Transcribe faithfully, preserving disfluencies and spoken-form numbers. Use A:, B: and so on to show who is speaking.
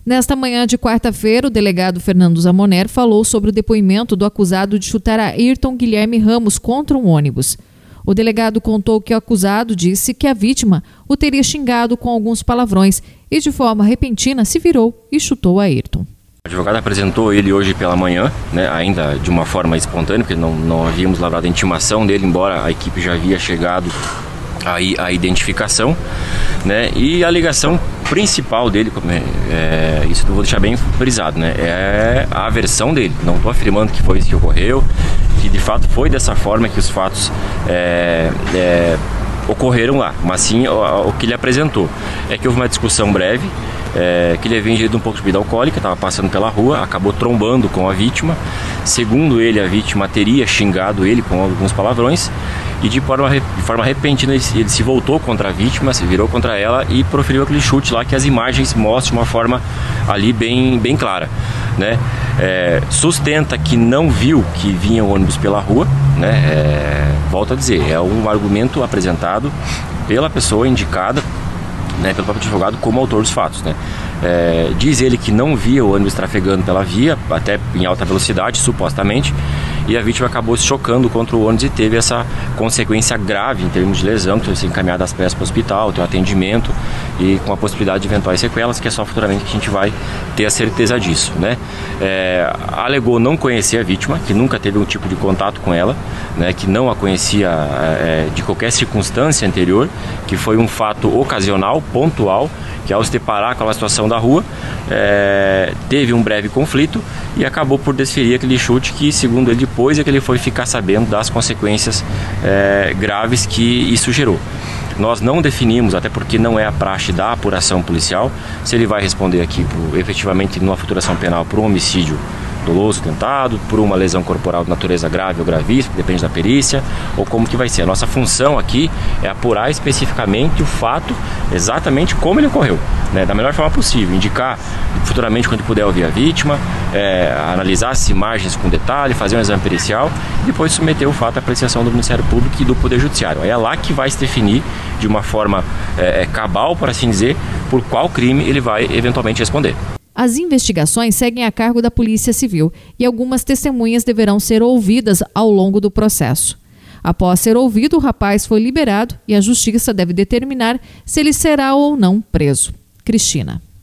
A: Nesta manhã de quarta-feira, o delegado Fernando Zamoner falou sobre o depoimento do acusado de chutar Ayrton Guilherme Ramos contra um ônibus. O delegado contou que o acusado disse que a vítima o teria xingado com alguns palavrões e, de forma repentina, se virou e chutou Ayrton.
B: O advogado apresentou ele hoje pela manhã, né, ainda de uma forma espontânea, porque não, não havíamos lavrado a intimação dele, embora a equipe já havia chegado aí a identificação, né, e a alegação principal dele, é, isso eu vou deixar bem frisado, né, é a versão dele. Não estou afirmando que foi isso que ocorreu, que de fato foi dessa forma que os fatos é, é, ocorreram lá, mas sim o, o que ele apresentou é que houve uma discussão breve, é, que ele havia ingerido um pouco de bebida alcoólica, estava passando pela rua, acabou trombando com a vítima. Segundo ele, a vítima teria xingado ele com alguns palavrões e de forma, de forma repentina ele, ele se voltou contra a vítima, se virou contra ela e proferiu aquele chute lá que as imagens mostram de uma forma ali bem, bem clara, né? É, sustenta que não viu que vinha o ônibus pela rua, né? É, volto a dizer, é um argumento apresentado pela pessoa indicada, né, pelo próprio advogado como autor dos fatos, né? É, diz ele que não via o ônibus trafegando pela via, até em alta velocidade, supostamente, e a vítima acabou se chocando contra o ônibus e teve essa consequência grave em termos de lesão, que teve que ser encaminhada às pressas para o hospital, ter um atendimento e com a possibilidade de eventuais sequelas, que é só futuramente que a gente vai ter a certeza disso, né? É, alegou não conhecer a vítima, que nunca teve um tipo de contato com ela, né, que não a conhecia é, de qualquer circunstância anterior, que foi um fato ocasional, pontual, que ao se deparar com a situação da rua, é, teve um breve conflito e acabou por desferir aquele chute que, segundo ele, depois é que ele foi ficar sabendo das consequências é, graves que isso gerou. Nós não definimos, até porque não é a praxe da apuração policial, se ele vai responder aqui por, efetivamente numa futuração penal por um homicídio doloso tentado, por uma lesão corporal de natureza grave ou gravíssima, depende da perícia, ou como que vai ser. A nossa função aqui é apurar especificamente o fato, exatamente como ele ocorreu, né, da melhor forma possível, indicar futuramente quando puder ouvir a vítima, é, analisar as imagens com detalhe, fazer um exame pericial e depois submeter o fato à apreciação do Ministério Público e do Poder Judiciário. É lá que vai se definir de uma forma é, cabal, por assim dizer, por qual crime ele vai eventualmente responder.
A: As investigações seguem a cargo da Polícia Civil e algumas testemunhas deverão ser ouvidas ao longo do processo. Após ser ouvido, o rapaz foi liberado e a Justiça deve determinar se ele será ou não preso. Cristina.